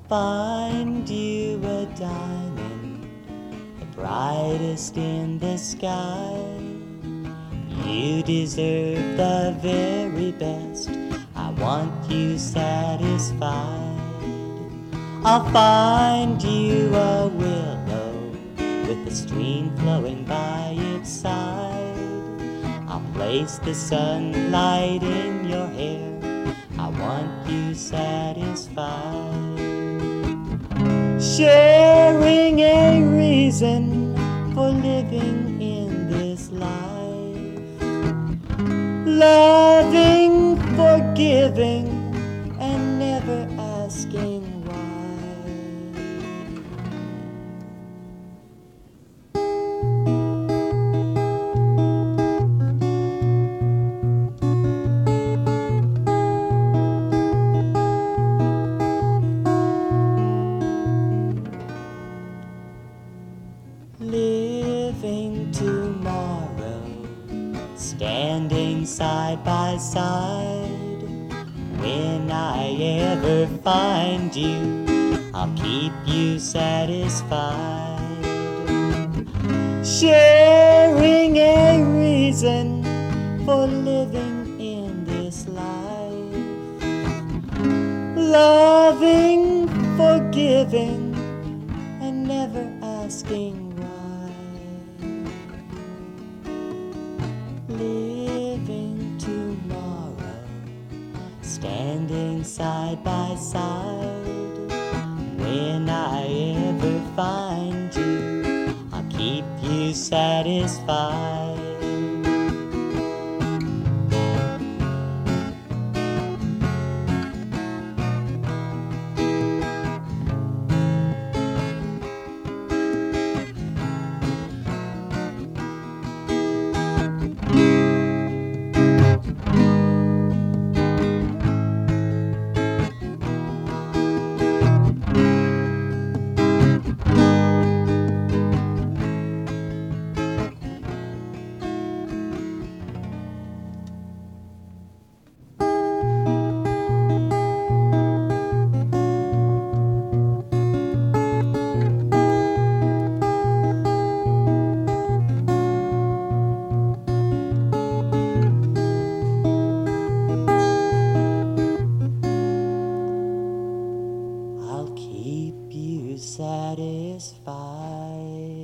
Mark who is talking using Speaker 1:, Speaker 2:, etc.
Speaker 1: find you a diamond, the brightest in the sky. You deserve the very best, I want you satisfied. I'll find you a willow with a stream flowing by its side. I'll place the sunlight in your hair, I want you satisfied. Sharing a reason for living in this life, loving, forgiving, and never asking why. Living tomorrow, standing side by side. When I ever find you, I'll keep you satisfied. Sharing a reason for living in this life, loving, forgiving, and never asking why. Living tomorrow, standing side by side. When I ever find you, I'll keep you satisfied. I'll keep you satisfied.